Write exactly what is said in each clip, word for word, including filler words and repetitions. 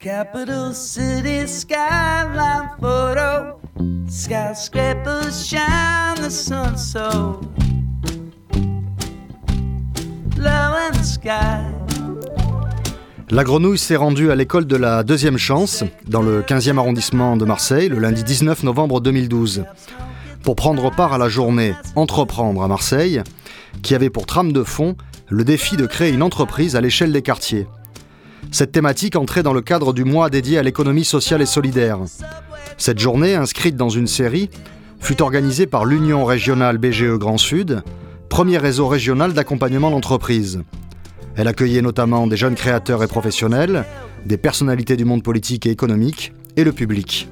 Capital city skyline photo. Skyscrapers shine the sun so low in the sky. La Grenouille s'est rendue à l'école de la Deuxième Chance, dans le quinzième arrondissement de Marseille, le lundi dix-neuf novembre deux mille douze, pour prendre part à la journée Entreprendre à Marseille, qui avait pour trame de fond le défi de créer une entreprise à l'échelle des quartiers. Cette thématique entrait dans le cadre du mois dédié à l'économie sociale et solidaire. Cette journée, inscrite dans une série, fut organisée par l'Union régionale B G E Grand Sud, premier réseau régional d'accompagnement d'entreprises. Elle accueillait notamment des jeunes créateurs et professionnels, des personnalités du monde politique et économique et le public.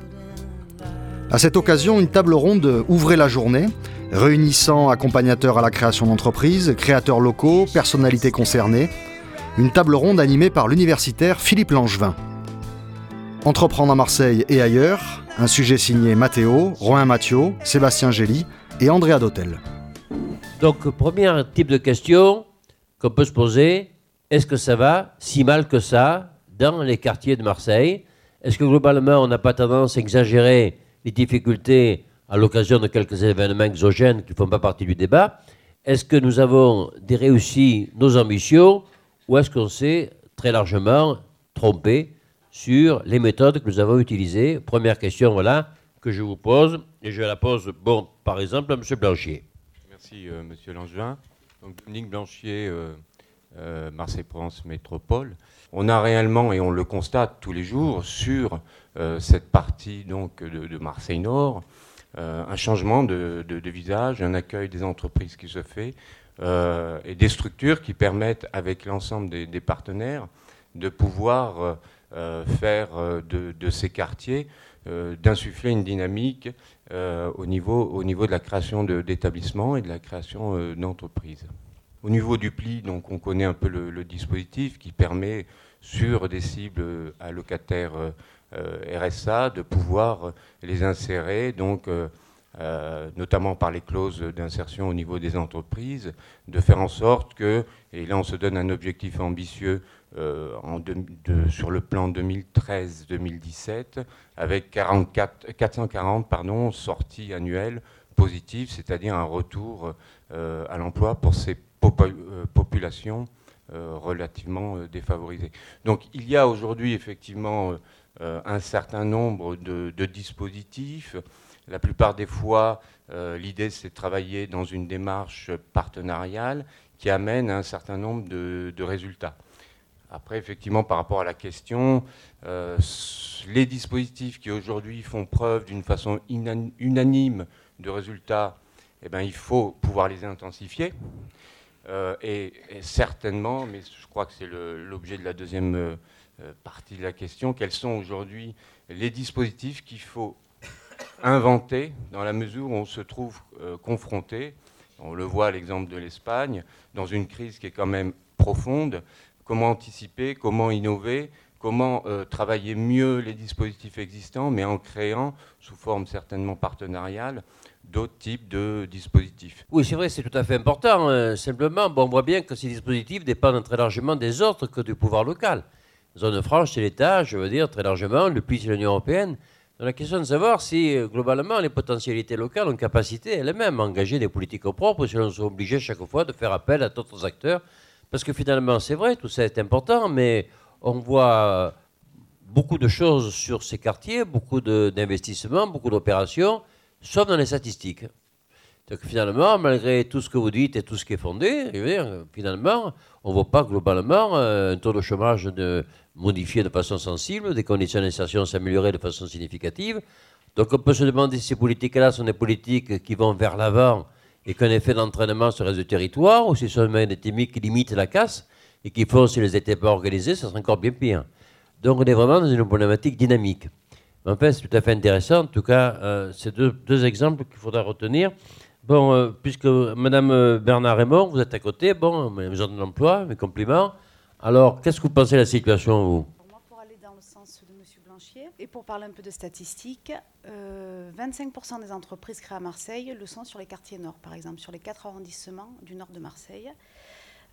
À cette occasion, une table ronde ouvrait la journée, réunissant accompagnateurs à la création d'entreprises, créateurs locaux, personnalités concernées. Une table ronde animée par l'universitaire Philippe Langevin. Entreprendre à Marseille et ailleurs, un sujet signé Mathéo, Romain Mathieu, Sébastien Gély et Andrea Dotel. Donc, premier type de question qu'on peut se poser, est-ce que ça va si mal que ça dans les quartiers de Marseille? Est-ce que globalement, on n'a pas tendance à exagérer les difficultés à l'occasion de quelques événements exogènes qui ne font pas partie du débat? Est-ce que nous avons réussi nos ambitions ou est-ce qu'on s'est très largement trompé sur les méthodes que nous avons utilisées? Première question, voilà, que je vous pose, et je la pose, bon, par exemple, à M. Blancier. Merci, euh, M. Langevin. Donc, Dominique Blancier, euh, euh, Marseille-Provence Métropole. On a réellement, et on le constate tous les jours, sur euh, cette partie donc, de, de Marseille-Nord, euh, un changement de, de, de visage, un accueil des entreprises qui se fait, euh, et des structures qui permettent, avec l'ensemble des, des partenaires, de pouvoir euh, faire de, de ces quartiers, euh, d'insuffler une dynamique euh, au, niveau, au niveau de la création de, d'établissements et de la création euh, d'entreprises. Au niveau du P L I, donc, on connaît un peu le, le dispositif qui permet, sur des cibles allocataires euh, R S A, de pouvoir les insérer, donc, euh, euh, notamment par les clauses d'insertion au niveau des entreprises, de faire en sorte que, et là on se donne un objectif ambitieux euh, en de, de, sur le plan deux mille treize deux mille dix-sept, avec quarante-quatre, quatre cent quarante pardon, sorties annuelles positives, c'est-à-dire un retour euh, à l'emploi pour ces popu- euh, populations euh, relativement euh, défavorisées. Donc il y a aujourd'hui effectivement euh, un certain nombre de, de dispositifs. La plupart des fois, euh, l'idée, c'est de travailler dans une démarche partenariale qui amène à un certain nombre de, de résultats. Après, effectivement, par rapport à la question, euh, les dispositifs qui aujourd'hui font preuve d'une façon inan- unanime de résultats, eh ben, il faut pouvoir les intensifier. Euh, et, et certainement, mais je crois que c'est le, l'objet de la deuxième euh, partie de la question, quels sont aujourd'hui les dispositifs qu'il faut inventer dans la mesure où on se trouve euh, confronté, on le voit à l'exemple de l'Espagne, dans une crise qui est quand même profonde. Comment anticiper, comment innover, comment euh, travailler mieux les dispositifs existants, mais en créant, sous forme certainement partenariale, d'autres types de dispositifs. Oui, c'est vrai, c'est tout à fait important. Euh, simplement, bon, on voit bien que ces dispositifs dépendent très largement des autres que du pouvoir local. Zone franche, c'est l'État, je veux dire, très largement. Le P I, c'est l'Union européenne. Donc la question de savoir si, globalement, les potentialités locales ont capacité elles-mêmes à engager des politiques propres, si l'on soit obligé chaque fois de faire appel à d'autres acteurs. Parce que finalement, c'est vrai, tout ça est important, mais on voit beaucoup de choses sur ces quartiers, beaucoup de, d'investissements, beaucoup d'opérations, sauf dans les statistiques. Donc finalement, malgré tout ce que vous dites et tout ce qui est fondé, je veux dire, finalement, on ne voit pas globalement un taux de chômage de, modifié de façon sensible, des conditions d'insertion s'améliorer de façon significative. Donc on peut se demander si ces politiques-là sont des politiques qui vont vers l'avant et qu'un effet d'entraînement sur le reste du territoire, ou si ce sont des techniques qui limitent la casse et qui font, si elles n'étaient pas organisées, ça serait encore bien pire. Donc on est vraiment dans une problématique dynamique. Mais en fait, c'est tout à fait intéressant. En tout cas, euh, c'est deux, deux exemples qu'il faudra retenir. Bon, euh, puisque Madame Bernard Raymond, vous êtes à côté, bon, maison de l'emploi, mes compliments. Alors, qu'est-ce que vous pensez de la situation, vous ? Moi, pour aller dans le sens de M. Blancier, et pour parler un peu de statistiques, euh, vingt-cinq pour cent des entreprises créées à Marseille le sont sur les quartiers nord, par exemple, sur les quatre arrondissements du nord de Marseille.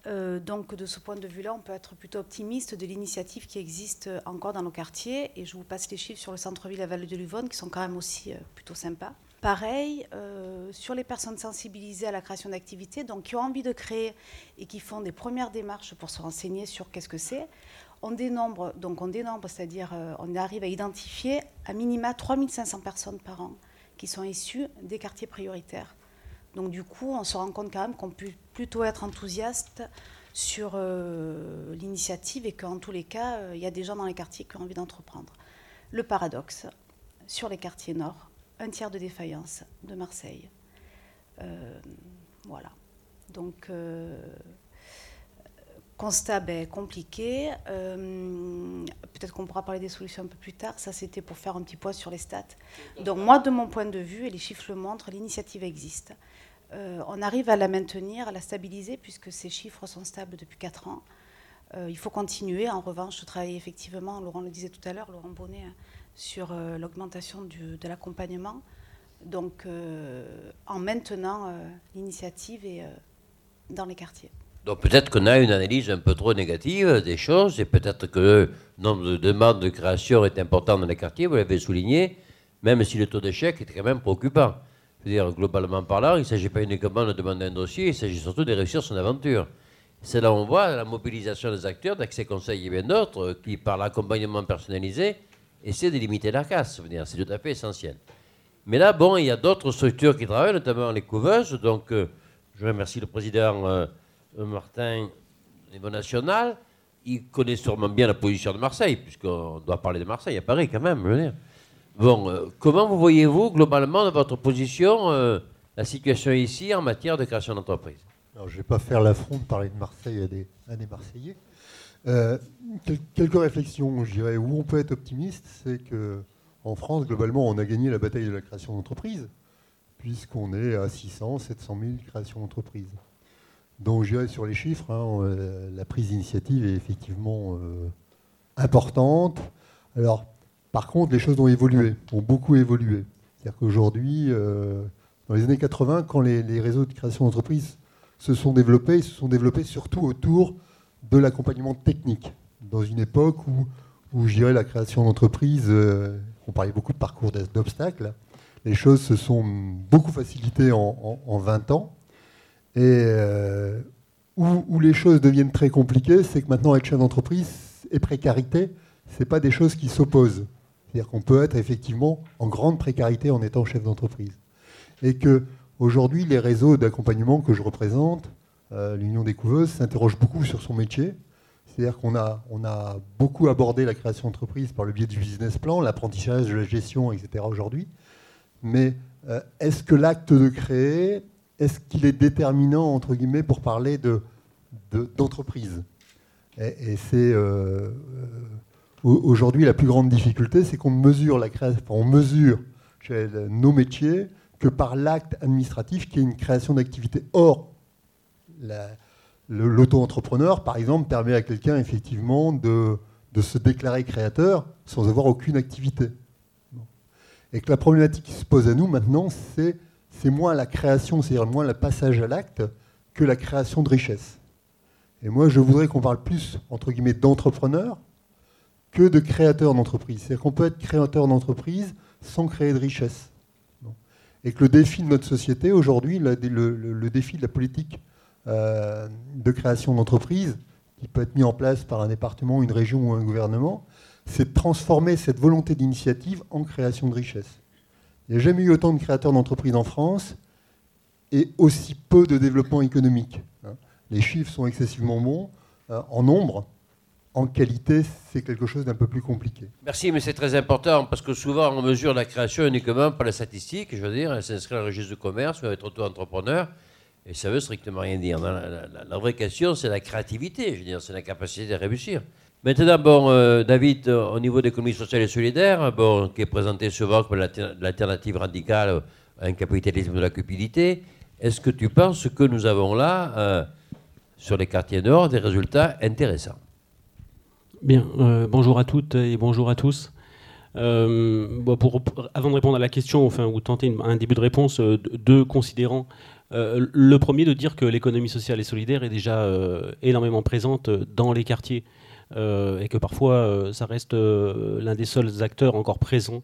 Euh, donc de ce point de vue-là, on peut être plutôt optimiste de l'initiative qui existe encore dans nos quartiers. Et je vous passe les chiffres sur le centre-ville à Vallée de Luvonne qui sont quand même aussi euh, plutôt sympas. Pareil, euh, sur les personnes sensibilisées à la création d'activités, donc qui ont envie de créer et qui font des premières démarches pour se renseigner sur qu'est-ce que c'est, on dénombre, donc on dénombre, c'est-à-dire euh, on arrive à identifier à minima trois mille cinq cents personnes par an qui sont issues des quartiers prioritaires. Donc du coup, on se rend compte quand même qu'on peut plutôt être enthousiaste sur euh, l'initiative et qu'en tous les cas, il euh, y a des gens dans les quartiers qui ont envie d'entreprendre. Le paradoxe, sur les quartiers nord, un tiers de défaillance de Marseille. Euh, voilà. Donc, euh, constat ben, compliqué. Euh, peut-être qu'on pourra parler des solutions un peu plus tard. Ça, c'était pour faire un petit point sur les stats. Donc, moi, de mon point de vue, et les chiffres le montrent, l'initiative existe. Euh, on arrive à la maintenir, à la stabiliser, puisque ces chiffres sont stables depuis quatre ans. Euh, il faut continuer. En revanche, je travaille effectivement, Laurent le disait tout à l'heure, Laurent Bonnet, sur euh, l'augmentation du, de l'accompagnement, donc euh, en maintenant euh, l'initiative et, euh, dans les quartiers. Donc peut-être qu'on a une analyse un peu trop négative des choses, et peut-être que le nombre de demandes de création est important dans les quartiers, vous l'avez souligné, même si le taux d'échec est quand même préoccupant. Je veux dire, globalement parlant, il ne s'agit pas uniquement de demander un dossier, il s'agit surtout de réussir son aventure. C'est là où on voit la mobilisation des acteurs, d'Accès Conseil et bien d'autres, qui, par l'accompagnement personnalisé, essaient de limiter la casse. C'est tout à fait essentiel. Mais là, bon, il y a d'autres structures qui travaillent, notamment les couveuses. Donc, euh, je remercie le président euh, Martin au niveau national. Il connaît sûrement bien la position de Marseille, puisqu'on doit parler de Marseille à Paris quand même. Je veux dire. Bon, euh, comment vous voyez-vous, globalement, dans votre position, euh, la situation ici en matière de création d'entreprise? Alors, je ne vais pas faire l'affront de parler de Marseille à des, à des Marseillais. Euh, quelques réflexions, je dirais, où on peut être optimiste, c'est qu'en France, globalement, on a gagné la bataille de la création d'entreprises, puisqu'on est à six cents, sept cent mille créations d'entreprises. Donc, je dirais, sur les chiffres, hein, euh, la prise d'initiative est effectivement euh, importante. Alors, par contre, les choses ont évolué, ont beaucoup évolué. C'est-à-dire qu'aujourd'hui, euh, dans les années quatre-vingts, quand les, les réseaux de création d'entreprises se sont développés, ils se sont développés surtout autour de l'accompagnement technique, dans une époque où, où je dirais, la création d'entreprise, euh, on parlait beaucoup de parcours d'obstacles, les choses se sont beaucoup facilitées en, en, en vingt ans, et euh, où, où les choses deviennent très compliquées, c'est que maintenant être chef d'entreprise et précarité, ce n'est pas des choses qui s'opposent. C'est-à-dire qu'on peut être effectivement en grande précarité en étant chef d'entreprise. Et qu'aujourd'hui, les réseaux d'accompagnement que je représente, Euh, l'Union des couveuses s'interroge beaucoup sur son métier. C'est-à-dire qu'on a, on a beaucoup abordé la création d'entreprise par le biais du business plan, l'apprentissage de la gestion, et cetera aujourd'hui. Mais euh, est-ce que l'acte de créer, est-ce qu'il est déterminant, entre guillemets, pour parler de, de, d'entreprise? Et, et c'est euh, euh, aujourd'hui la plus grande difficulté, c'est qu'on mesure la création, enfin, on mesure nos métiers que par l'acte administratif qui est une création d'activité. Or, La, le, l'auto-entrepreneur, par exemple, permet à quelqu'un effectivement de, de se déclarer créateur sans avoir aucune activité. Et que la problématique qui se pose à nous maintenant, c'est, c'est moins la création, c'est-à-dire moins le passage à l'acte, que la création de richesse. Et moi, je voudrais qu'on parle plus, entre guillemets, d'entrepreneur que de créateur d'entreprise. C'est-à-dire qu'on peut être créateur d'entreprise sans créer de richesse. Et que le défi de notre société, aujourd'hui, le, le, le défi de la politique Euh, de création d'entreprise, qui peut être mis en place par un département, une région ou un gouvernement, c'est de transformer cette volonté d'initiative en création de richesse. Il n'y a jamais eu autant de créateurs d'entreprises en France et aussi peu de développement économique. Les chiffres sont excessivement bons. En nombre, en qualité, c'est quelque chose d'un peu plus compliqué. Merci, mais c'est très important, parce que souvent on mesure la création uniquement par les statistiques, je veux dire, elle s'inscrit dans le registre du commerce, ou être auto-entrepreneur. Et ça veut strictement rien dire. La, la, la, la vraie question, c'est la créativité, je veux dire, c'est la capacité de réussir. Maintenant, bon, euh, David, euh, au niveau de l'économie sociale et solidaire, bon, qui est présenté souvent comme l'alternative radicale à un capitalisme de la cupidité, est-ce que tu penses que nous avons là, euh, sur les quartiers nord, des résultats intéressants? Bien, euh, bonjour à toutes et bonjour à tous. Euh, bon, pour, avant de répondre à la question, enfin, ou tenter une, un début de réponse, euh, deux considérants. Euh, le premier, de dire que l'économie sociale et solidaire est déjà euh, énormément présente dans les quartiers euh, et que parfois euh, ça reste euh, l'un des seuls acteurs encore présents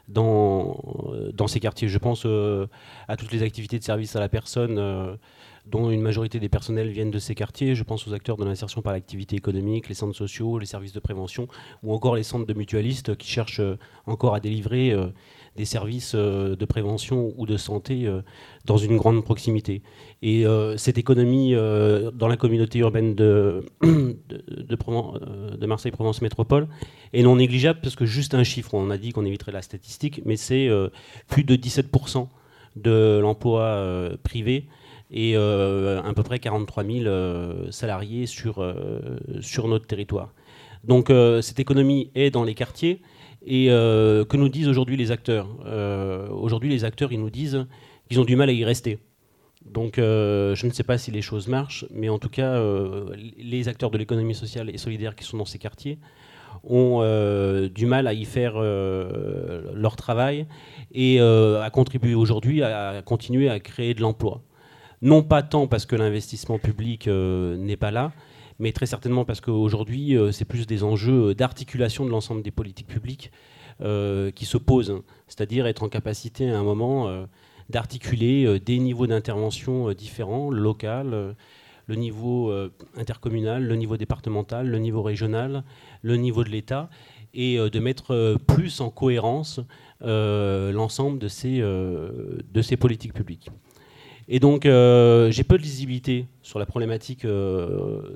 dans, dans ces quartiers. Je pense euh, à toutes les activités de service à la personne euh, dont une majorité des personnels viennent de ces quartiers. Je pense aux acteurs de l'insertion par l'activité économique, les centres sociaux, les services de prévention ou encore les centres de mutualistes qui cherchent euh, encore à délivrer euh, des services euh, de prévention ou de santé euh, dans une grande proximité. Et euh, cette économie euh, dans la communauté urbaine de, de, de, Provence, de Marseille-Provence Métropole est non négligeable, parce que juste un chiffre, on a dit qu'on éviterait la statistique, mais c'est euh, plus de dix-sept pour cent de l'emploi euh, privé et euh, à peu près quarante-trois mille euh, salariés sur, euh, sur notre territoire. Donc euh, cette économie est dans les quartiers. Et euh, que nous disent aujourd'hui les acteurs euh, Aujourd'hui, les acteurs, ils nous disent qu'ils ont du mal à y rester. Donc, euh, je ne sais pas si les choses marchent, mais en tout cas, euh, les acteurs de l'économie sociale et solidaire qui sont dans ces quartiers ont euh, du mal à y faire euh, leur travail et euh, à contribuer aujourd'hui à, à continuer à créer de l'emploi. Non pas tant parce que l'investissement public euh, n'est pas là, mais très certainement parce qu'aujourd'hui, euh, c'est plus des enjeux d'articulation de l'ensemble des politiques publiques euh, qui se posent, c'est-à-dire être en capacité à un moment euh, d'articuler euh, des niveaux d'intervention euh, différents, le local, euh, le niveau euh, intercommunal, le niveau départemental, le niveau régional, le niveau de l'État, et euh, de mettre euh, plus en cohérence euh, l'ensemble de ces, euh, de ces politiques publiques. Et donc, euh, j'ai peu de visibilité sur la problématique euh,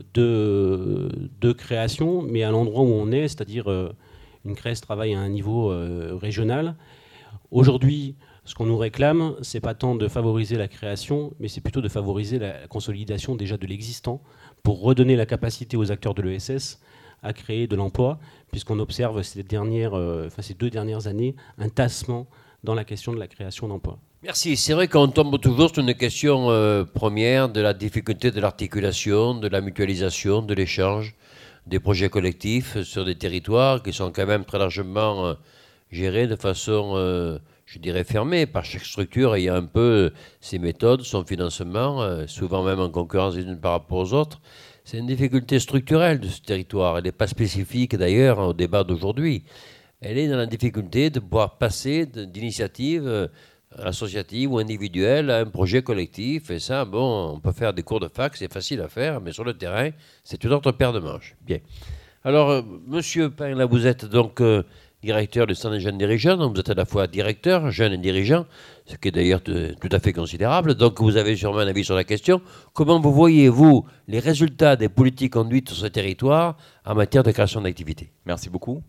de, de création, mais à l'endroit où on est, c'est-à-dire euh, une Crèce travaille à un niveau euh, régional. Aujourd'hui, ce qu'on nous réclame, c'est pas tant de favoriser la création, mais c'est plutôt de favoriser la, la consolidation déjà de l'existant pour redonner la capacité aux acteurs de l'E S S à créer de l'emploi, puisqu'on observe ces, dernières, euh, enfin, ces deux dernières années un tassement dans la question de la création d'emplois. Merci. C'est vrai qu'on tombe toujours sur une question euh, première de la difficulté de l'articulation, de la mutualisation, de l'échange, des projets collectifs sur des territoires qui sont quand même très largement euh, gérés de façon, euh, je dirais, fermée par chaque structure ayant un peu euh, ses méthodes, son financement, euh, souvent même en concurrence les unes par rapport aux autres. C'est une difficulté structurelle de ce territoire. Elle n'est pas spécifique d'ailleurs au débat d'aujourd'hui. Elle est dans la difficulté de pouvoir passer d'initiatives euh, associative ou individuelle à un projet collectif. Et ça, bon, on peut faire des cours de fac, c'est facile à faire, mais sur le terrain, c'est une autre paire de manches. Bien. Alors, euh, Monsieur Pain, là, vous êtes donc euh, directeur du Centre des jeunes dirigeants, donc vous êtes à la fois directeur, jeune et dirigeant, ce qui est d'ailleurs t- tout à fait considérable. Donc, vous avez sûrement un avis sur la question. Comment vous voyez-vous les résultats des politiques conduites sur ce territoire en matière de création d'activités ? Merci beaucoup.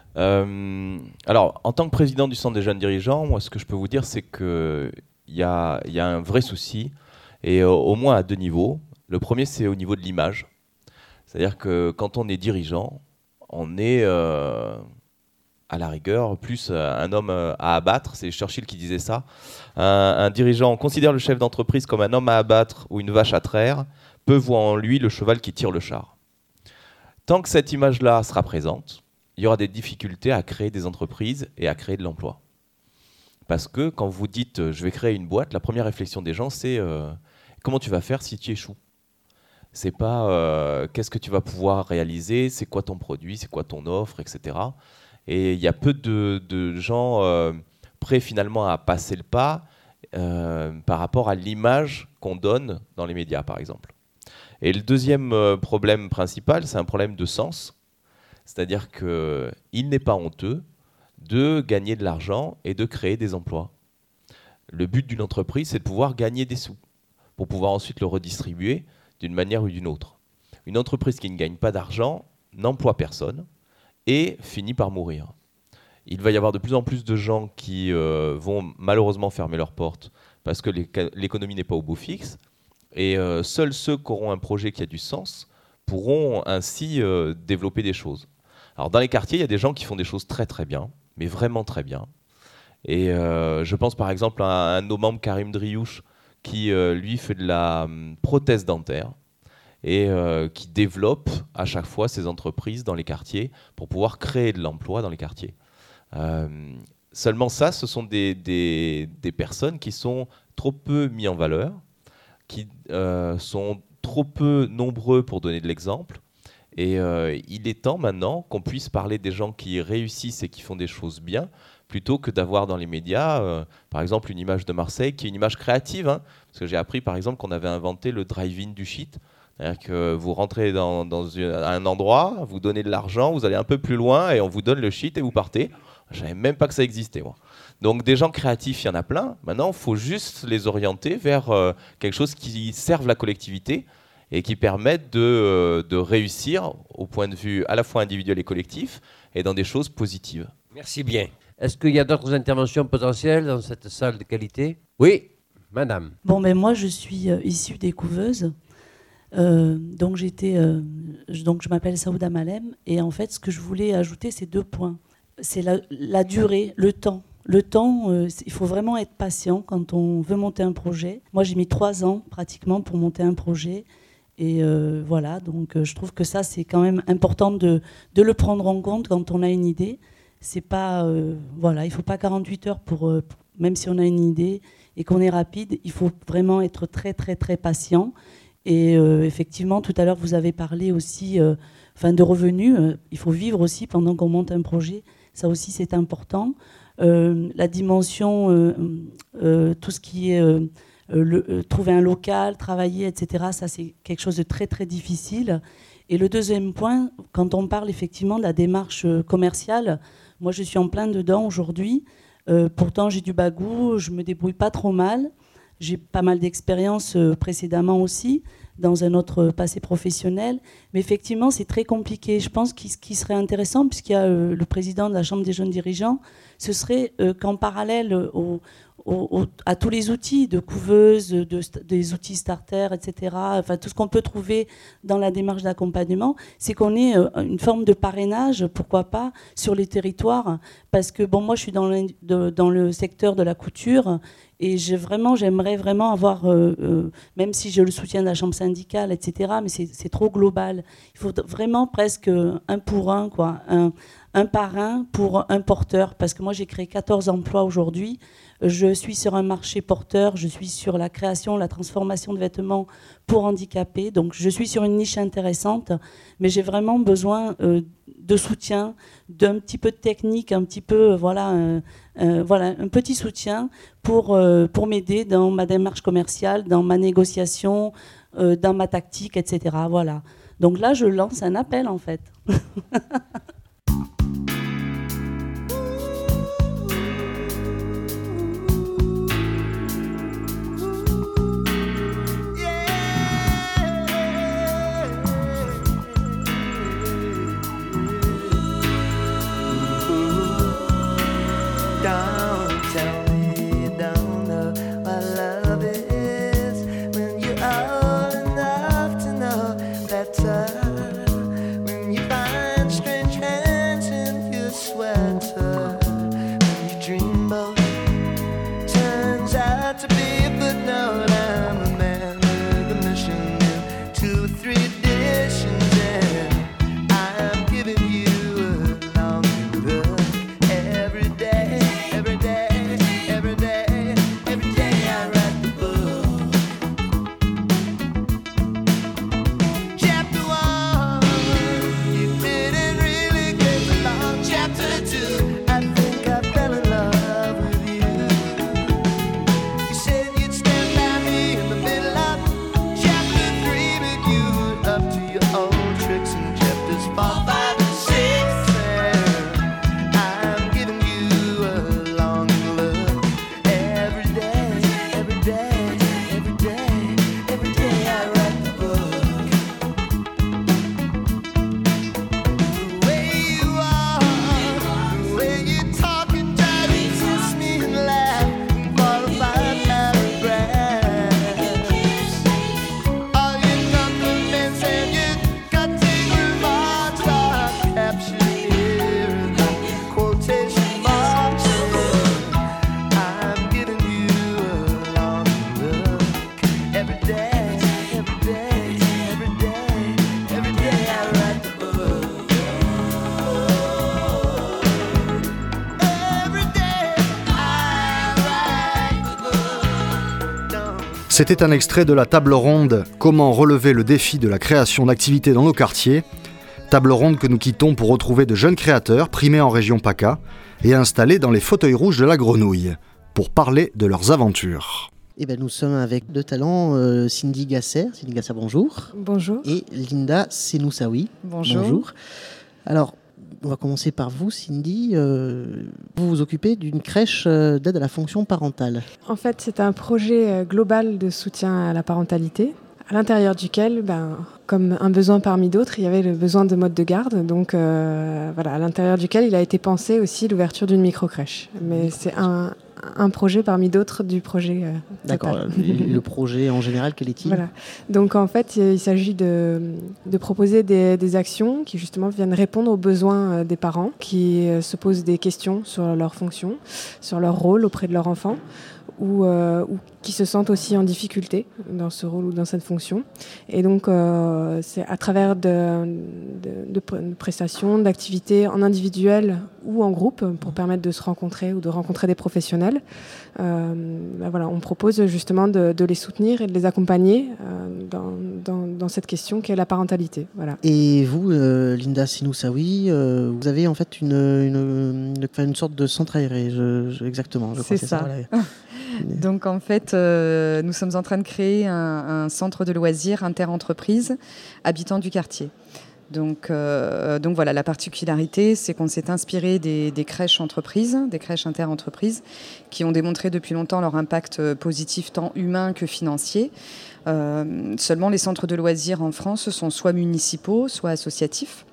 Euh, alors, en tant que président du Centre des jeunes dirigeants, moi, ce que je peux vous dire, c'est qu'il y a, y a un vrai souci, et euh, au moins à deux niveaux. Le premier, c'est au niveau de l'image. C'est-à-dire que quand on est dirigeant, on est, euh, à la rigueur, plus un homme à abattre. C'est Churchill qui disait ça. Un, un dirigeant, on considère le chef d'entreprise comme un homme à abattre ou une vache à traire, peut voir en lui le cheval qui tire le char. Tant que cette image-là sera présente, il y aura des difficultés à créer des entreprises et à créer de l'emploi. Parce que quand vous dites euh, « je vais créer une boîte », la première réflexion des gens, c'est euh, « comment tu vas faire si tu échoues ?» C'est pas euh, « qu'est-ce que tu vas pouvoir réaliser, c'est quoi ton produit, c'est quoi ton offre, et cetera » Et il y a peu de, de gens euh, prêts finalement à passer le pas euh, par rapport à l'image qu'on donne dans les médias, par exemple. Et le deuxième euh, problème principal, c'est un problème de sens. C'est-à-dire qu'il n'est pas honteux de gagner de l'argent et de créer des emplois. Le but d'une entreprise, c'est de pouvoir gagner des sous pour pouvoir ensuite le redistribuer d'une manière ou d'une autre. Une entreprise qui ne gagne pas d'argent n'emploie personne et finit par mourir. Il va y avoir de plus en plus de gens qui euh, vont malheureusement fermer leurs portes parce que l'économie n'est pas au beau fixe, et euh, seuls ceux qui auront un projet qui a du sens pourront ainsi euh, développer des choses. Alors dans les quartiers, il y a des gens qui font des choses très très bien, mais vraiment très bien. Et euh, je pense par exemple à un de nos membres, Karim Driouche, qui euh, lui fait de la um, prothèse dentaire et euh, qui développe à chaque fois ses entreprises dans les quartiers pour pouvoir créer de l'emploi dans les quartiers. Euh, seulement ça, ce sont des, des, des personnes qui sont trop peu mises en valeur. qui euh, sont trop peu nombreux pour donner de l'exemple. Et euh, il est temps maintenant qu'on puisse parler des gens qui réussissent et qui font des choses bien, plutôt que d'avoir dans les médias, euh, par exemple, une image de Marseille qui est une image créative. Hein, parce que j'ai appris, par exemple, qu'on avait inventé le drive-in du shit. C'est-à-dire que vous rentrez dans, dans une, un endroit, vous donnez de l'argent, vous allez un peu plus loin et on vous donne le shit et vous partez. Je ne savais même pas que ça existait, moi. Donc des gens créatifs, il y en a plein. Maintenant, il faut juste les orienter vers euh, quelque chose qui serve la collectivité et qui permettent de, euh, de réussir au point de vue à la fois individuel et collectif et dans des choses positives. Merci bien. Est-ce qu'il y a d'autres interventions potentielles dans cette salle de qualité? Oui, madame. Bon, ben moi, je suis euh, issue des couveuses. Euh, donc, j'étais, euh, je, donc, je m'appelle Saouda Malem. Et en fait, ce que je voulais ajouter, c'est deux points. C'est la, la durée, le temps. Le temps, euh, il faut vraiment être patient quand on veut monter un projet. Moi, j'ai mis trois ans pratiquement pour monter un projet. Et euh, voilà, donc euh, je trouve que ça, c'est quand même important de, de le prendre en compte quand on a une idée. C'est pas, euh, voilà, il ne faut pas quarante-huit heures pour, euh, pour, même si on a une idée et qu'on est rapide, il faut vraiment être très, très, très patient. Et euh, effectivement, tout à l'heure, vous avez parlé aussi euh, enfin, de revenus. Euh, il faut vivre aussi pendant qu'on monte un projet. Ça aussi, c'est important. Euh, la dimension, euh, euh, tout ce qui est... Euh, Le, euh, trouver un local, travailler, et cetera, ça c'est quelque chose de très très difficile. Et le deuxième point, quand on parle effectivement de la démarche commerciale, moi je suis en plein dedans aujourd'hui, euh, pourtant j'ai du bagou, je me débrouille pas trop mal, j'ai pas mal d'expérience euh, précédemment aussi, dans un autre passé professionnel, mais effectivement c'est très compliqué. Je pense que ce qui serait intéressant, puisqu'il y a euh, le président de la Chambre des jeunes dirigeants, ce serait euh, qu'en parallèle au Au, au, à tous les outils de couveuse, de, des outils starter, et cetera, enfin, tout ce qu'on peut trouver dans la démarche d'accompagnement, c'est qu'on ait une forme de parrainage, pourquoi pas, sur les territoires. Parce que, bon, moi, je suis dans le, de, dans le secteur de la couture et j'ai vraiment, j'aimerais vraiment avoir, euh, euh, même si j'ai le soutien de la chambre syndicale, et cetera, mais c'est, c'est trop global. Il faut vraiment presque un pour un, quoi, un, un parrain pour un porteur. Parce que moi, j'ai créé quatorze emplois aujourd'hui. Je suis sur un marché porteur, je suis sur la création, la transformation de vêtements pour handicapés. Donc, je suis sur une niche intéressante, mais j'ai vraiment besoin euh, de soutien, d'un petit peu de technique, un petit peu, euh, voilà, un, un, voilà, un petit soutien pour, euh, pour m'aider dans ma démarche commerciale, dans ma négociation, euh, dans ma tactique, et cetera. Voilà. Donc là, je lance un appel, en fait. Chapter two. C'était un extrait de la table ronde « Comment relever le défi de la création d'activités dans nos quartiers ?» Table ronde que nous quittons pour retrouver de jeunes créateurs primés en région PACA et installés dans les fauteuils rouges de la Grenouille pour parler de leurs aventures. Eh ben, nous sommes avec deux talents, euh, Cindy Gasser. Cindy Gasser, bonjour. Bonjour. Et Linda Senoussaoui. Bonjour. Bonjour. Alors, on va commencer par vous, Cindy. Euh, vous vous occupez d'une crèche euh, d'aide à la fonction parentale. En fait, c'est un projet euh, global de soutien à la parentalité, à l'intérieur duquel, ben, comme un besoin parmi d'autres, il y avait le besoin de mode de garde. Donc, euh, voilà, à l'intérieur duquel il a été pensé aussi l'ouverture d'une microcrèche. Mais c'est un, un projet parmi d'autres du projet. Euh, D'accord. Le, le projet en général, quel est-il ? Voilà. Donc, en fait, il s'agit de, de proposer des, des actions qui, justement, viennent répondre aux besoins des parents, qui euh, se posent des questions sur leur fonction, sur leur rôle auprès de leur enfant, ou, euh, ou qui se sentent aussi en difficulté dans ce rôle ou dans cette fonction. Et donc, euh, c'est à travers de, de, de prestations, d'activités en individuel ou en groupe pour permettre de se rencontrer ou de rencontrer des professionnels. Euh, ben voilà, on propose justement de, de les soutenir et de les accompagner euh, dans, dans, dans cette question qu'est la parentalité. Voilà. Et vous, euh, Linda Senoussaoui, euh, vous avez en fait une, une, une, une sorte de centre aéré, je, je, exactement. Je c'est, c'est ça. ça voilà. Donc en fait, euh, nous sommes en train de créer un, un centre de loisirs inter-entreprises habitants du quartier. Donc, euh, donc voilà, la particularité, c'est qu'on s'est inspiré des, des crèches entreprises, des crèches inter-entreprises, qui ont démontré depuis longtemps leur impact positif tant humain que financier. Euh, seulement, les centres de loisirs en France sont soit municipaux, soit associatifs.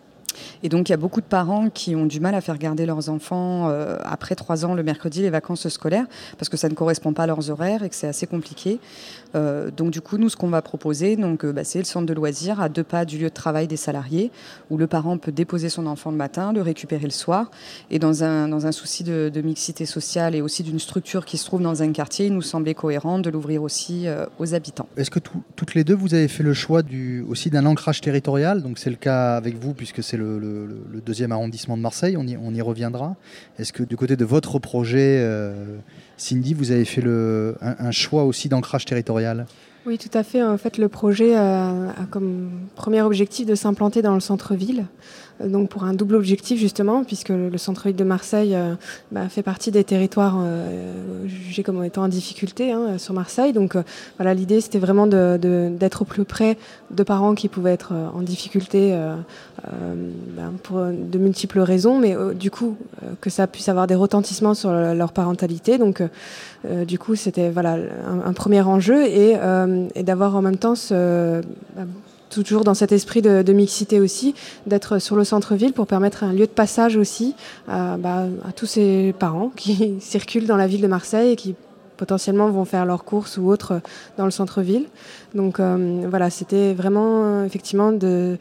Et donc, il y a beaucoup de parents qui ont du mal à faire garder leurs enfants euh, après trois ans le mercredi, les vacances scolaires, parce que ça ne correspond pas à leurs horaires et que c'est assez compliqué. Euh, donc, du coup, nous, ce qu'on va proposer, donc, euh, bah, c'est le centre de loisirs à deux pas du lieu de travail des salariés, où le parent peut déposer son enfant le matin, le récupérer le soir. Et dans un, dans un souci de, de mixité sociale et aussi d'une structure qui se trouve dans un quartier, il nous semblait cohérent de l'ouvrir aussi euh, aux habitants. Est-ce que tout, toutes les deux, vous avez fait le choix du, aussi d'un ancrage territorial ? Donc, c'est le cas avec vous, puisque c'est le Le, le, le deuxième arrondissement de Marseille, on y, on y reviendra. Est-ce que du côté de votre projet, euh, Cindy, vous avez fait le, un, un choix aussi d'ancrage territorial ? Oui, tout à fait. En fait, le projet a, a comme premier objectif de s'implanter dans le centre-ville. Donc pour un double objectif justement, puisque le centre-ville de Marseille euh, bah, fait partie des territoires euh, jugés comme étant en difficulté hein, sur Marseille. Donc euh, voilà, l'idée c'était vraiment de, de, d'être au plus près de parents qui pouvaient être euh, en difficulté euh, euh, bah, pour de multiples raisons, mais euh, du coup euh, que ça puisse avoir des retentissements sur le, leur parentalité. Donc euh, du coup c'était voilà un, un premier enjeu et, euh, et d'avoir en même temps ce bah, toujours dans cet esprit de, de mixité aussi, d'être sur le centre-ville pour permettre un lieu de passage aussi à, bah, à tous ces parents qui circulent dans la ville de Marseille et qui potentiellement vont faire leurs courses ou autres dans le centre-ville. Donc euh, voilà, c'était vraiment effectivement de...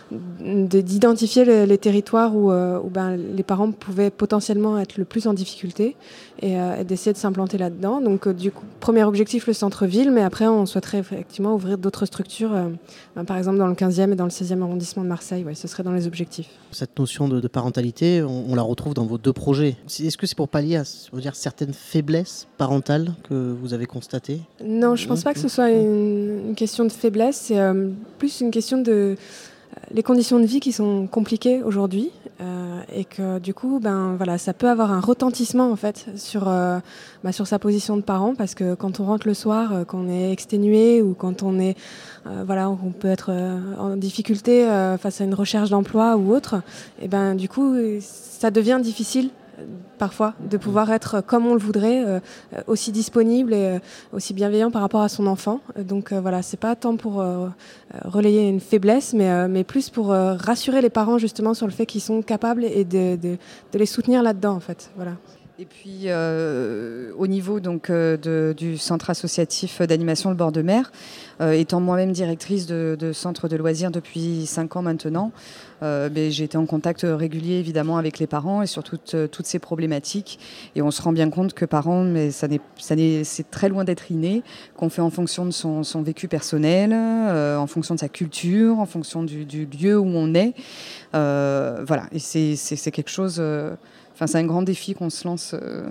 De, d'identifier les, les territoires où, euh, où ben, les parents pouvaient potentiellement être le plus en difficulté et, euh, et d'essayer de s'implanter là-dedans. Donc euh, du coup, premier objectif, le centre-ville, mais après on souhaiterait effectivement ouvrir d'autres structures, euh, ben, par exemple dans le quinzième et dans le seizième arrondissement de Marseille, ouais, ce serait dans les objectifs. Cette notion de, de parentalité, on, on la retrouve dans vos deux projets. Est-ce que c'est pour pallier à je veux dire, certaines faiblesses parentales que vous avez constatées ? Non, je ne pense pas que ce soit une, une question de faiblesse, c'est euh, plus une question de... les conditions de vie qui sont compliquées aujourd'hui euh, et que du coup ben voilà ça peut avoir un retentissement en fait sur euh, bah, sur sa position de parent parce que quand on rentre le soir euh, qu'on est exténué ou quand on est euh, voilà on peut être euh, en difficulté euh, face à une recherche d'emploi ou autre et ben du coup ça devient difficile parfois de pouvoir être comme on le voudrait, euh, aussi disponible et euh, aussi bienveillant par rapport à son enfant. Donc euh, voilà, c'est pas tant pour euh, relayer une faiblesse, mais, euh, mais plus pour euh, rassurer les parents justement sur le fait qu'ils sont capables et de, de, de les soutenir là-dedans en fait. Voilà. Et puis, euh, au niveau donc, euh, de, du centre associatif d'animation Le Bord de Mer, euh, étant moi-même directrice de, de centre de loisirs depuis cinq ans maintenant, euh, ben, j'ai été en contact régulier évidemment avec les parents et sur toutes, toutes ces problématiques. Et on se rend bien compte que parents, mais ça n'est, ça n'est, c'est très loin d'être inné, qu'on fait en fonction de son, son vécu personnel, euh, en fonction de sa culture, en fonction du, du lieu où on est. Euh, voilà, et c'est, c'est, c'est quelque chose... Euh, Enfin, c'est un grand défi qu'on se lance euh,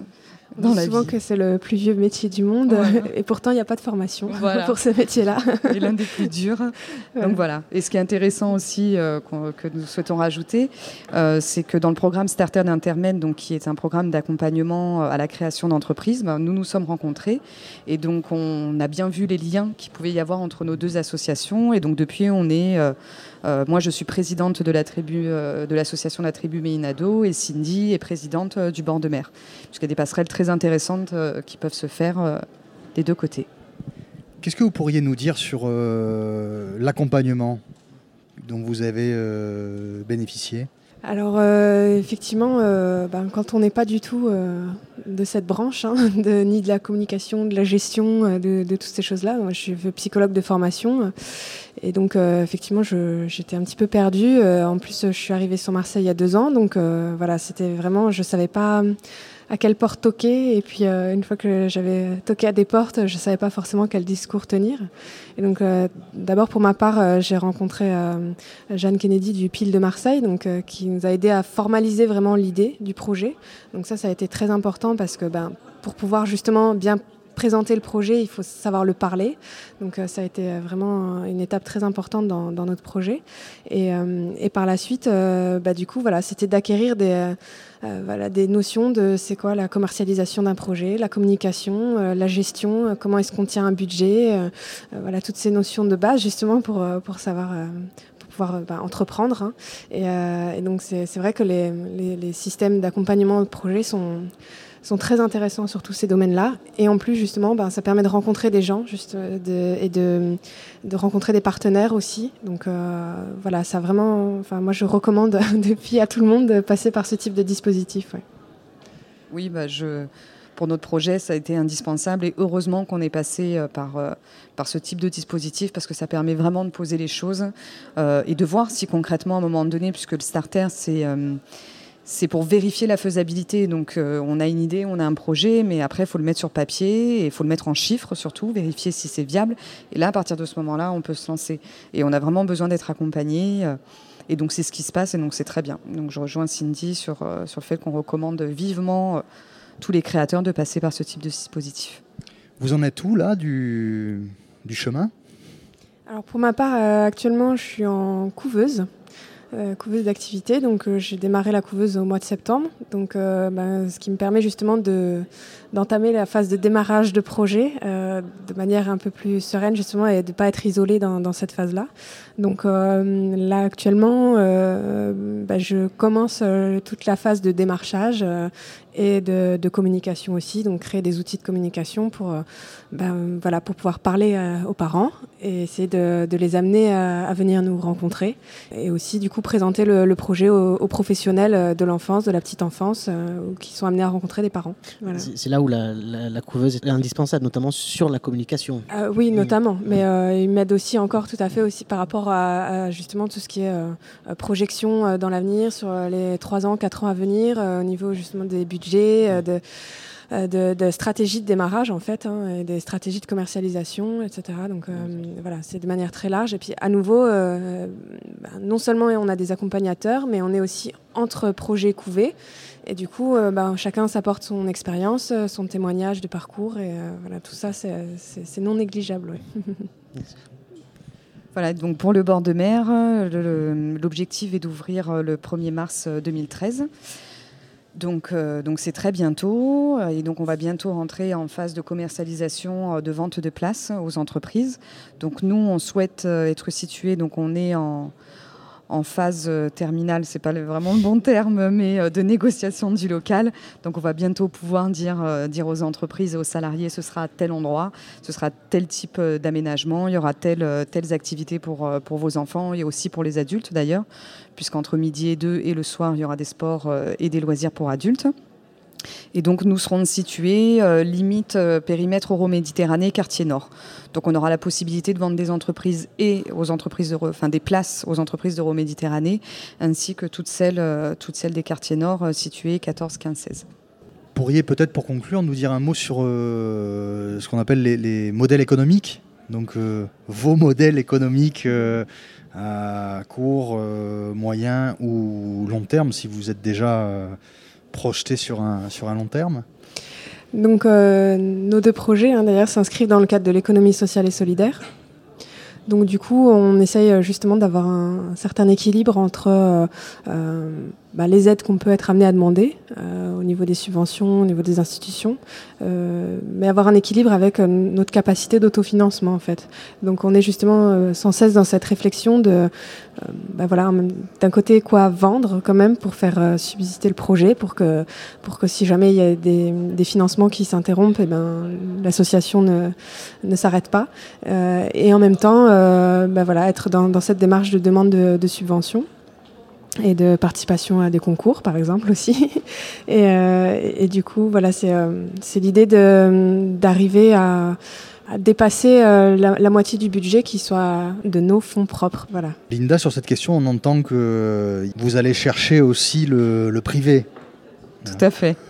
dans la souvent vie. que c'est le plus vieux métier du monde, Voilà. et pourtant il n'y a pas de formation Voilà. pour ce métier-là. Et l'un des plus durs. Voilà. Donc voilà. Et ce qui est intéressant aussi euh, qu'on- que nous souhaitons rajouter, euh, c'est que dans le programme Starter d'Intermed, donc qui est un programme d'accompagnement à la création d'entreprises, ben, nous nous sommes rencontrés et donc on a bien vu les liens qu'il pouvait y avoir entre nos deux associations. Et donc depuis, on est, euh, euh, moi je suis présidente de la tribu, euh, de l'association La Tribu Méinado, et Cindy est présidente euh, du bord de mer, puisqu'il y a des passerelles très intéressantes euh, qui peuvent se faire euh, des deux côtés. Qu'est-ce que vous pourriez nous dire sur euh, l'accompagnement dont vous avez euh, bénéficié ? Alors euh, effectivement, euh, ben, quand on n'est pas du tout euh, de cette branche, hein, de, ni de la communication, de la gestion, euh, de, de toutes ces choses-là, moi je suis psychologue de formation, euh, et donc euh, effectivement je, j'étais un petit peu perdue. Euh, en plus je suis arrivée sur Marseille il y a deux ans, donc euh, voilà, c'était vraiment, je savais pas à quelle porte toquer, et puis euh, une fois que j'avais toqué à des portes, je savais pas forcément quel discours tenir. Et donc euh, d'abord pour ma part, euh, j'ai rencontré euh, Jeanne Kennedy du P I L de Marseille, donc euh, qui nous a aidé à formaliser vraiment l'idée du projet. Donc ça, ça a été très important parce que ben, pour pouvoir justement bien présenter le projet, il faut savoir le parler. Donc euh, ça a été vraiment une étape très importante dans, dans notre projet. Et, euh, et par la suite, euh, bah, du coup, voilà, c'était d'acquérir des, euh, voilà, des notions de c'est quoi la commercialisation d'un projet, la communication, euh, la gestion, euh, comment est-ce qu'on tient un budget, euh, euh, voilà, toutes ces notions de base justement pour, euh, pour savoir... Euh, pouvoir euh, bah, entreprendre. Hein. Et, euh, et donc c'est, c'est vrai que les, les, les systèmes d'accompagnement de projet sont, sont très intéressants sur tous ces domaines-là. Et en plus, justement, bah, ça permet de rencontrer des gens juste, de, et de, de rencontrer des partenaires aussi. Donc euh, voilà, ça vraiment... Enfin, moi, je recommande depuis à tout le monde de passer par ce type de dispositif. Ouais. Oui, bah, je... pour notre projet, ça a été indispensable et heureusement qu'on est passé euh, par, euh, par ce type de dispositif parce que ça permet vraiment de poser les choses euh, et de voir si concrètement, à un moment donné, puisque le starter, c'est, euh, c'est pour vérifier la faisabilité. Donc, euh, on a une idée, on a un projet, mais après, il faut le mettre sur papier et il faut le mettre en chiffres surtout, vérifier si c'est viable. Et là, à partir de ce moment-là, on peut se lancer. Et on a vraiment besoin d'être accompagné. Euh, et donc, c'est ce qui se passe et donc c'est très bien. Donc, je rejoins Cindy sur, euh, sur le fait qu'on recommande vivement... Euh, tous les créateurs de passer par ce type de dispositif. Vous en êtes où là du, du chemin ? Alors pour ma part, euh, actuellement, je suis en couveuse, euh, couveuse d'activité. Donc euh, j'ai démarré la couveuse au mois de septembre, donc euh, ben, ce qui me permet justement de d'entamer la phase de démarrage de projet euh, de manière un peu plus sereine justement et de ne pas être isolée dans, dans cette phase-là. Donc euh, là actuellement, euh, ben, je commence euh, toute la phase de démarchage euh, et de, de communication aussi, donc créer des outils de communication pour, euh, ben, voilà, pour pouvoir parler euh, aux parents et essayer de, de les amener à, à venir nous rencontrer et aussi du coup présenter le, le projet aux, aux professionnels de l'enfance, de la petite enfance euh, qui sont amenés à rencontrer des parents. Voilà. C'est, c'est là où la, la, la couveuse est indispensable, notamment sur la communication. Euh, oui, notamment, mais euh, il m'aide aussi encore tout à fait aussi par rapport à, à justement tout ce qui est euh, projection euh, dans l'avenir sur les trois ans, quatre ans à venir euh, au niveau justement des budgets, euh, de De, de stratégies de démarrage en fait, hein, et des stratégies de commercialisation, et cetera. Donc euh, voilà, c'est de manière très large. Et puis à nouveau, euh, bah, non seulement on a des accompagnateurs, mais on est aussi entre projets couvés. Et du coup, euh, bah, chacun s'apporte son expérience, son témoignage de parcours. Et euh, voilà, tout ça, c'est, c'est, c'est non négligeable. Ouais. Voilà, donc pour le bord de mer, le, l'objectif est d'ouvrir le premier mars deux mille treize. Donc, euh, donc c'est très bientôt et donc on va bientôt rentrer en phase de commercialisation de vente de places aux entreprises. Donc nous on souhaite être situés, donc on est en, en phase terminale, c'est pas vraiment le bon terme, mais de négociation du local. Donc on va bientôt pouvoir dire, dire aux entreprises et aux salariés ce sera tel endroit, ce sera tel type d'aménagement, il y aura telle, telles activités pour, pour vos enfants et aussi pour les adultes d'ailleurs, puisqu'entre midi et deux et le soir, il y aura des sports et des loisirs pour adultes. Et donc nous serons situés euh, limite euh, périmètre Euro-Méditerranée, quartier nord. Donc on aura la possibilité de vendre des entreprises et aux entreprises, de, enfin des places aux entreprises d'Euro-Méditerranée, ainsi que toutes celles, euh, toutes celles des quartiers nord euh, situés quatorze, quinze, seize. Pourriez peut-être pour conclure nous dire un mot sur euh, ce qu'on appelle les, les modèles économiques, donc euh, vos modèles économiques euh, à court, euh, moyen ou long terme, si vous êtes déjà euh, projeté sur un, sur un long terme. Donc euh, nos deux projets, hein, d'ailleurs, s'inscrivent dans le cadre de l'économie sociale et solidaire. Donc du coup, on essaye justement d'avoir un, un certain équilibre entre euh, euh, bah, les aides qu'on peut être amené à demander euh, au niveau des subventions, au niveau des institutions, euh, mais avoir un équilibre avec euh, notre capacité d'autofinancement en fait. Donc on est justement euh, sans cesse dans cette réflexion de, euh, bah, voilà, d'un côté quoi vendre quand même pour faire euh, subsister le projet, pour que pour que si jamais il y a des, des financements qui s'interrompent, et ben l'association ne ne s'arrête pas. Euh, et en même temps, euh, bah, voilà, être dans, dans cette démarche de demande de, de subventions et de participation à des concours, par exemple, aussi. Et, euh, et, et du coup, voilà, c'est, euh, c'est l'idée de, d'arriver à, à dépasser euh, la, la moitié du budget qui soit de nos fonds propres. Voilà. Linda, sur cette question, on entend que vous allez chercher aussi le, le privé. Tout à fait.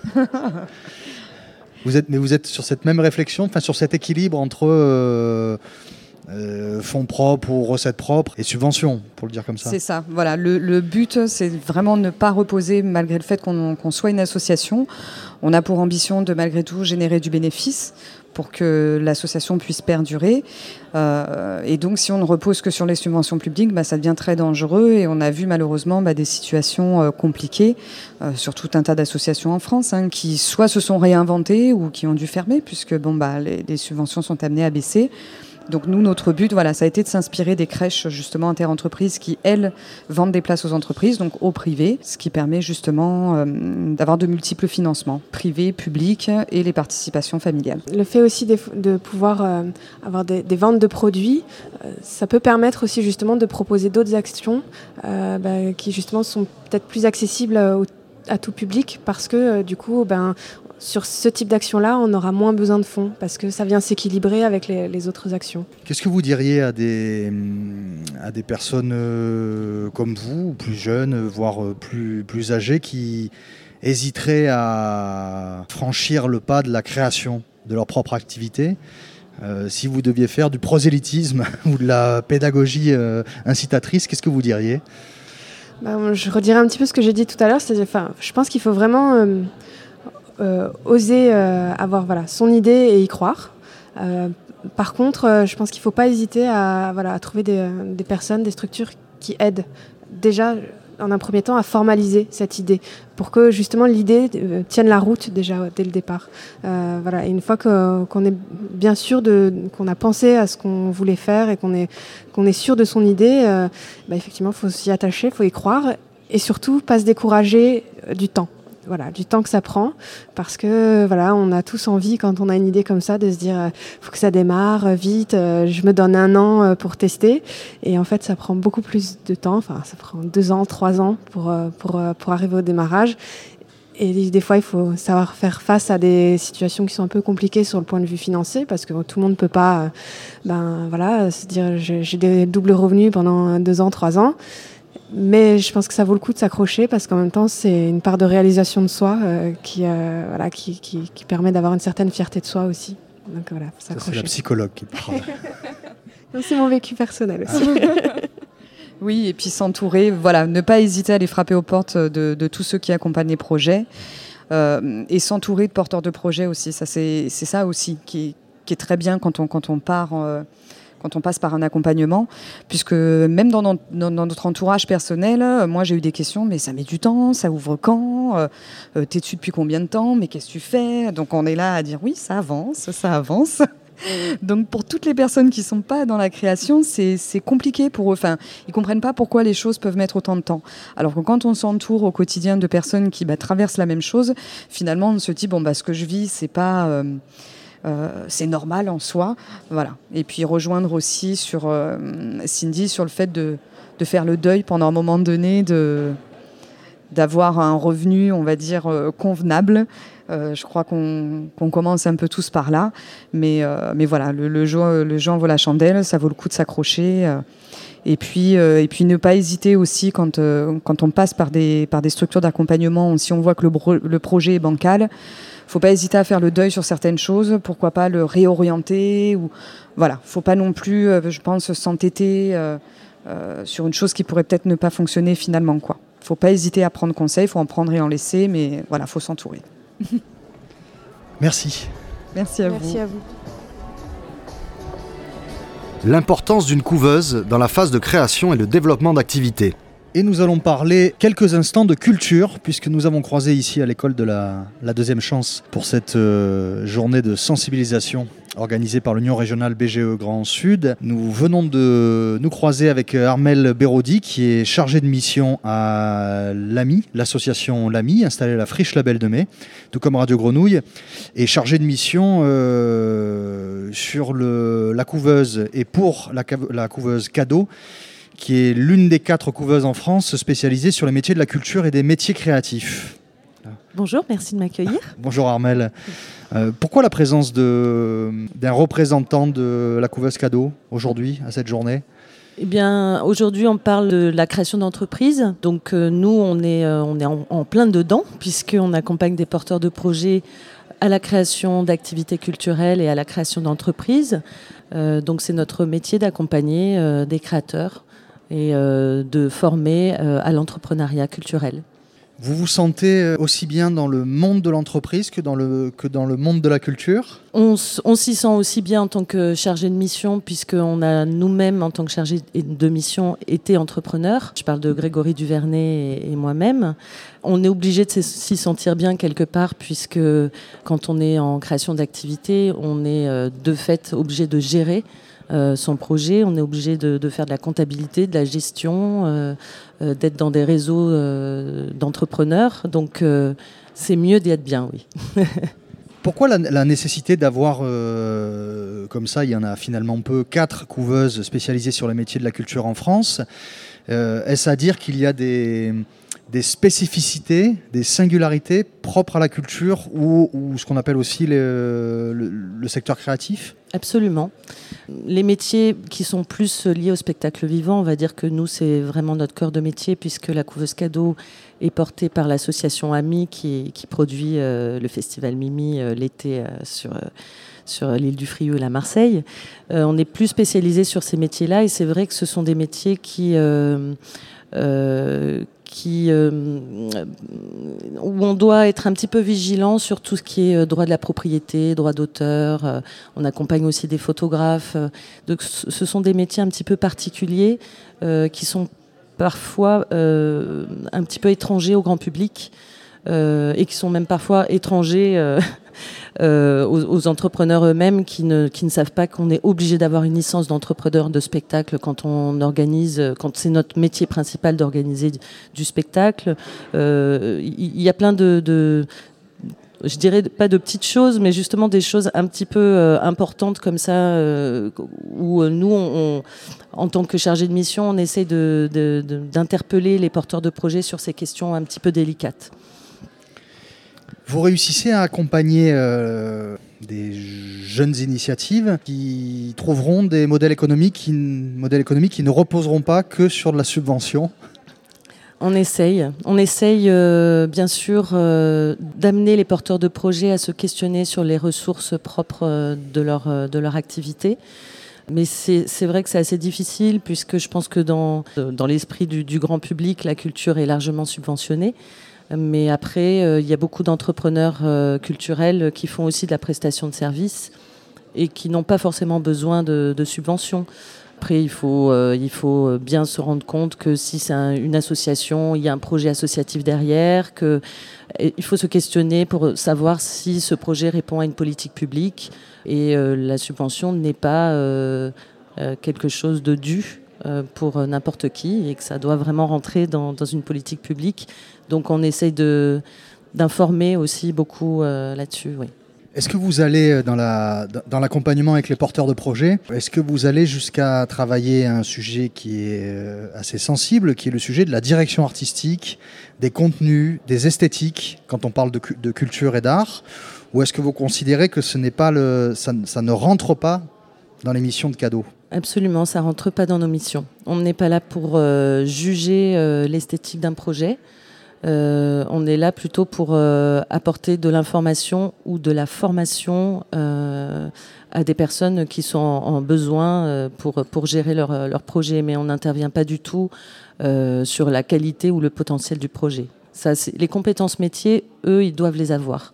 Vous êtes, mais vous êtes sur cette même réflexion, enfin sur cet équilibre entre euh, euh, fonds propres ou recettes propres et subventions, pour le dire comme ça. C'est ça, voilà. Le, le but, c'est vraiment ne pas reposer, malgré le fait qu'on, qu'on soit une association. On a pour ambition de, malgré tout, générer du bénéfice pour que l'association puisse perdurer. Euh, et donc, si on ne repose que sur les subventions publiques, bah, ça devient très dangereux. Et on a vu malheureusement bah, des situations euh, compliquées euh, sur tout un tas d'associations en France, hein, qui soit se sont réinventées ou qui ont dû fermer, puisque bon, bah, les, les subventions sont amenées à baisser. Donc nous, notre but, voilà, ça a été de s'inspirer des crèches justement interentreprises qui, elles, vendent des places aux entreprises, donc au privé, ce qui permet justement euh, d'avoir de multiples financements, privés, publics et les participations familiales. Le fait aussi de, de pouvoir euh, avoir des, des ventes de produits, euh, ça peut permettre aussi justement de proposer d'autres actions euh, bah, qui justement sont peut-être plus accessibles au, à tout public parce que euh, du coup, ben, sur ce type d'action-là, on aura moins besoin de fonds parce que ça vient s'équilibrer avec les, les autres actions. Qu'est-ce que vous diriez à des, à des personnes euh, comme vous, plus jeunes, voire plus, plus âgées, qui hésiteraient à franchir le pas de la création de leur propre activité euh, si vous deviez faire du prosélytisme ou de la pédagogie euh, incitatrice, qu'est-ce que vous diriez ? Ben, je redirais un petit peu ce que j'ai dit tout à l'heure. C'est, enfin, je pense qu'il faut vraiment... Euh, Euh, oser euh, avoir voilà, son idée et y croire. Euh, par contre, euh, je pense qu'il ne faut pas hésiter à, voilà, à trouver des, des personnes, des structures qui aident déjà, en un premier temps, à formaliser cette idée pour que justement l'idée euh, tienne la route déjà dès le départ. Euh, voilà. Et une fois que, qu'on est bien sûr, de, qu'on a pensé à ce qu'on voulait faire et qu'on est, qu'on est sûr de son idée, euh, bah, effectivement, il faut s'y attacher, il faut y croire et surtout pas se décourager euh, du temps. Voilà, du temps que ça prend, parce que voilà, on a tous envie quand on a une idée comme ça de se dire euh, faut que ça démarre euh, vite, euh, je me donne un an euh, pour tester, et en fait ça prend beaucoup plus de temps, enfin ça prend deux ans, trois ans pour euh, pour euh, pour arriver au démarrage. Et des fois, il faut savoir faire face à des situations qui sont un peu compliquées sur le point de vue financier, parce que tout le monde ne peut pas, euh, ben voilà, se dire j'ai, j'ai des doubles revenus pendant deux ans, trois ans. Mais je pense que ça vaut le coup de s'accrocher parce qu'en même temps, c'est une part de réalisation de soi euh, qui, euh, voilà, qui, qui, qui permet d'avoir une certaine fierté de soi aussi. Donc voilà, faut s'accrocher. Ça, c'est la psychologue qui parle. Non, c'est mon vécu personnel aussi. Oui, et puis s'entourer, voilà, ne pas hésiter à aller frapper aux portes de, de tous ceux qui accompagnent les projets euh, et s'entourer de porteurs de projets aussi. Ça, c'est, c'est ça aussi qui, qui est très bien quand on, quand on part... Euh, quand on passe par un accompagnement, puisque même dans, dans, dans notre entourage personnel, moi j'ai eu des questions, mais ça met du temps, ça ouvre quand, euh, t'es dessus depuis combien de temps, mais qu'est-ce que tu fais ? Donc on est là à dire oui, ça avance, ça avance. Donc pour toutes les personnes qui ne sont pas dans la création, c'est, c'est compliqué pour eux. Enfin, ils ne comprennent pas pourquoi les choses peuvent mettre autant de temps. Alors que quand on s'entoure au quotidien de personnes qui bah, traversent la même chose, finalement on se dit, bon, bah, ce que je vis, c'est pas... Euh, Euh, c'est normal en soi, voilà. Et puis rejoindre aussi sur euh, Cindy sur le fait de, de faire le deuil pendant un moment donné, de, d'avoir un revenu, on va dire, euh, convenable. Euh, je crois qu'on, qu'on commence un peu tous par là, mais, euh, mais voilà, le, le, jeu, le jeu en vaut la chandelle, ça vaut le coup de s'accrocher. Euh, et, puis, euh, et puis ne pas hésiter aussi quand, euh, quand on passe par des, par des structures d'accompagnement, si on voit que le, bro- le projet est bancal. Il ne faut pas hésiter à faire le deuil sur certaines choses, pourquoi pas le réorienter. Ou... Voilà, il ne faut pas non plus, euh, je pense, s'entêter euh, euh, sur une chose qui pourrait peut-être ne pas fonctionner finalement. Il ne faut pas hésiter à prendre conseil, il faut en prendre et en laisser, mais voilà, il faut s'entourer. Merci. Merci à Merci vous. à vous. L'importance d'une couveuse dans la phase de création et de développement d'activités. Et nous allons parler quelques instants de culture, puisque nous avons croisé ici à l'école de la, la deuxième chance pour cette euh, journée de sensibilisation organisée par l'Union régionale B G E Grand Sud. Nous venons de nous croiser avec Armel Bérodi, qui est chargé de mission à l'A M I, l'association l'A M I, installée à la Friche Label de Mai, tout comme Radio Grenouille, et chargé de mission euh, sur le, la couveuse et pour la, la couveuse cadeau, qui est l'une des quatre couveuses en France spécialisée sur les métiers de la culture et des métiers créatifs. Bonjour, merci de m'accueillir. Bonjour Armel. Euh, pourquoi la présence de, d'un représentant de la couveuse cadeau aujourd'hui, à cette journée ? Eh bien, aujourd'hui, on parle de la création d'entreprises. Donc, euh, nous, on est, euh, on est en, en plein dedans, puisqu'on accompagne des porteurs de projets à la création d'activités culturelles et à la création d'entreprises. Euh, donc, c'est notre métier d'accompagner euh, des créateurs et euh, de former euh, à l'entrepreneuriat culturel. Vous vous sentez aussi bien dans le monde de l'entreprise que dans le, que dans le monde de la culture ? On, on s'y sent aussi bien en tant que chargé de mission, puisqu'on a nous-mêmes, en tant que chargé de mission, été entrepreneurs. Je parle de Grégory Duvernay et, et moi-même. On est obligé de s'y sentir bien quelque part, puisque quand on est en création d'activité, on est de fait obligé de gérer Euh, son projet, on est obligé de, de faire de la comptabilité, de la gestion, euh, euh, d'être dans des réseaux euh, d'entrepreneurs. Donc euh, c'est mieux d'y être bien, oui. Pourquoi la, la nécessité d'avoir, euh, comme ça, il y en a finalement peu, quatre couveuses spécialisées sur les métiers de la culture en France ? euh, Est-ce à dire qu'il y a des, des spécificités, des singularités propres à la culture ou, ou ce qu'on appelle aussi le, le, le secteur créatif ? Absolument. Les métiers qui sont plus liés au spectacle vivant, on va dire que nous, c'est vraiment notre cœur de métier, puisque la couveuse cadeau est portée par l'association A M I qui, qui produit euh, le festival Mimi euh, l'été euh, sur, euh, sur l'île du Frioul à Marseille. Euh, on est plus spécialisé sur ces métiers-là, et c'est vrai que ce sont des métiers qui... Euh, euh, qui, euh, où on doit être un petit peu vigilant sur tout ce qui est droit de la propriété, droit d'auteur. Euh, on accompagne aussi des photographes. Euh, donc ce sont des métiers un petit peu particuliers euh, qui sont parfois euh, un petit peu étrangers au grand public euh, et qui sont même parfois étrangers euh, euh, aux, aux entrepreneurs eux-mêmes qui ne, qui ne savent pas qu'on est obligé d'avoir une licence d'entrepreneur de spectacle quand on organise, quand c'est notre métier principal d'organiser du, du spectacle. Euh, il y, y a plein de, de je dirais pas de petites choses, mais justement des choses un petit peu euh, importantes comme ça, euh, où euh, nous, on, on, en tant que chargé de mission, on essaie de, de, de, d'interpeller les porteurs de projets sur ces questions un petit peu délicates. Vous réussissez à accompagner euh, des jeunes initiatives qui trouveront des modèles économiques qui, modèles économiques qui ne reposeront pas que sur de la subvention. On essaye. On essaye, euh, bien sûr, euh, d'amener les porteurs de projets à se questionner sur les ressources propres euh, de, leur, euh, de leur activité. Mais c'est, c'est vrai que c'est assez difficile, puisque je pense que dans, dans l'esprit du, du grand public, la culture est largement subventionnée. Mais après, euh, il y a beaucoup d'entrepreneurs euh, culturels qui font aussi de la prestation de services et qui n'ont pas forcément besoin de, de subventions. Après, il faut, euh, il faut bien se rendre compte que si c'est un, une association, il y a un projet associatif derrière, que, il faut se questionner pour savoir si ce projet répond à une politique publique. Et euh, la subvention n'est pas euh, euh, quelque chose de dû euh, pour n'importe qui, et que ça doit vraiment rentrer dans, dans une politique publique. Donc on essaye de, d'informer aussi beaucoup euh, là-dessus, oui. Est-ce que vous allez dans, la, dans l'accompagnement avec les porteurs de projets, est-ce que vous allez jusqu'à travailler un sujet qui est assez sensible, qui est le sujet de la direction artistique, des contenus, des esthétiques, quand on parle de, de culture et d'art, ou est-ce que vous considérez que ce n'est pas le, ça, ça ne rentre pas dans les missions de cadeau ? Absolument, ça ne rentre pas dans nos missions. On n'est pas là pour euh, juger euh, l'esthétique d'un projet. Euh, on est là plutôt pour euh, apporter de l'information ou de la formation euh, à des personnes qui sont en, en besoin euh, pour, pour gérer leur, leur projet. Mais on n'intervient pas du tout euh, sur la qualité ou le potentiel du projet. Ça, c'est, les compétences métiers, eux, ils doivent les avoir.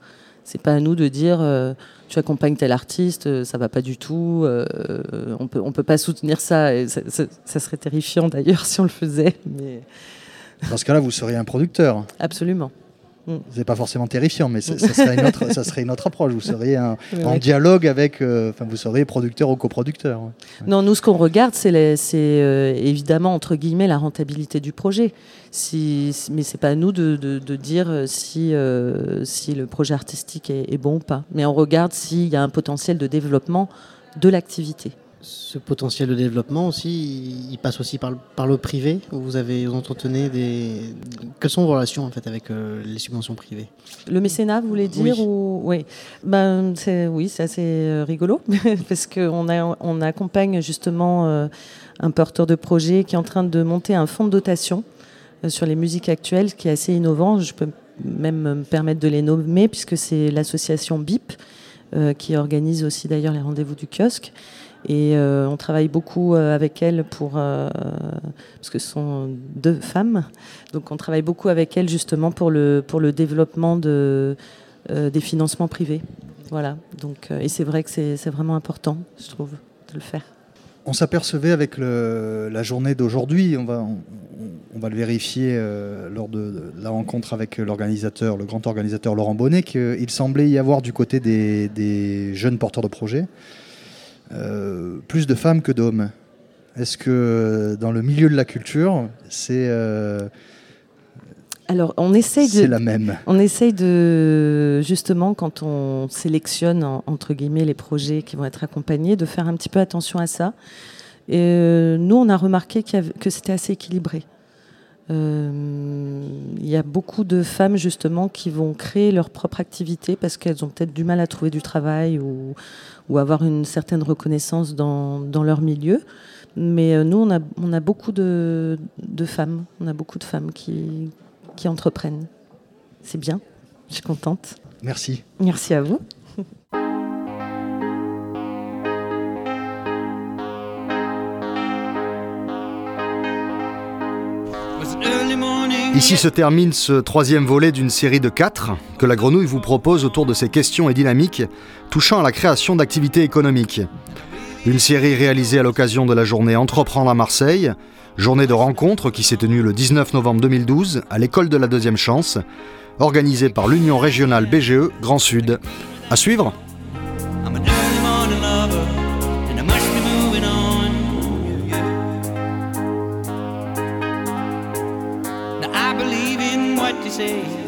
C'est pas à nous de dire euh, tu accompagnes tel artiste, ça va pas du tout. Euh, on peut on peut pas soutenir ça. Et ça, ça. Ça serait terrifiant d'ailleurs si on le faisait. Mais dans ce cas-là, vous seriez un producteur. Absolument. Mm. C'est pas forcément terrifiant, mais ça serait une autre, ça serait une autre approche. Vous seriez un, ouais. en dialogue avec, euh, enfin, vous seriez producteur ou coproducteur. Ouais. Non, nous, ce qu'on regarde, c'est, les, c'est euh, évidemment entre guillemets la rentabilité du projet. Si, mais c'est pas à nous de, de, de dire si euh, si le projet artistique est, est bon ou pas. Mais on regarde s'il y a un potentiel de développement de l'activité. Ce potentiel de développement aussi, il passe aussi par le, par le privé. Vous avez, vous entretenez des. Quelles sont vos relations en fait avec euh, les subventions privées? Le mécénat, vous voulez dire? Oui. Ou... oui. Ben, c'est, oui, c'est assez rigolo parce qu'on a, on accompagne justement euh, un porteur de projet qui est en train de monter un fonds de dotation euh, sur les musiques actuelles, qui est assez innovant. Je peux même me permettre de les nommer puisque c'est l'association B I P euh, qui organise aussi d'ailleurs les rendez-vous du kiosque. Et euh, on travaille beaucoup euh, avec elles pour, euh, parce que ce sont deux femmes, donc on travaille beaucoup avec elles justement pour le, pour le développement de, euh, des financements privés. Voilà. Donc, euh, et c'est vrai que c'est, c'est vraiment important, je trouve, de le faire. On s'apercevait avec le, la journée d'aujourd'hui, on va, on, on va le vérifier euh, lors de, de la rencontre avec l'organisateur, le grand organisateur Laurent Bonnet, qu'il semblait y avoir du côté des, des jeunes porteurs de projets Euh, plus de femmes que d'hommes. Est-ce que dans le milieu de la culture, c'est euh, alors on essaye de, c'est la même. On essaye de justement quand on sélectionne en, entre guillemets les projets qui vont être accompagnés, de faire un petit peu attention à ça. Et euh, nous, on a remarqué qu'il y avait, que c'était assez équilibré. Euh, il y a beaucoup de femmes justement qui vont créer leur propre activité parce qu'elles ont peut-être du mal à trouver du travail ou, ou avoir une certaine reconnaissance dans, dans leur milieu. Mais nous, on a, on a beaucoup de, de femmes, on a beaucoup de femmes qui, qui entreprennent. C'est bien, je suis contente. Merci. Merci à vous. Ici se termine ce troisième volet d'une série de quatre que la Grenouille vous propose autour de ces questions et dynamiques touchant à la création d'activités économiques. Une série réalisée à l'occasion de la journée Entreprendre à Marseille, journée de rencontre qui s'est tenue le dix-neuf novembre deux mille douze à l'école de la deuxième chance, organisée par l'Union régionale B G E Grand Sud. À suivre. Say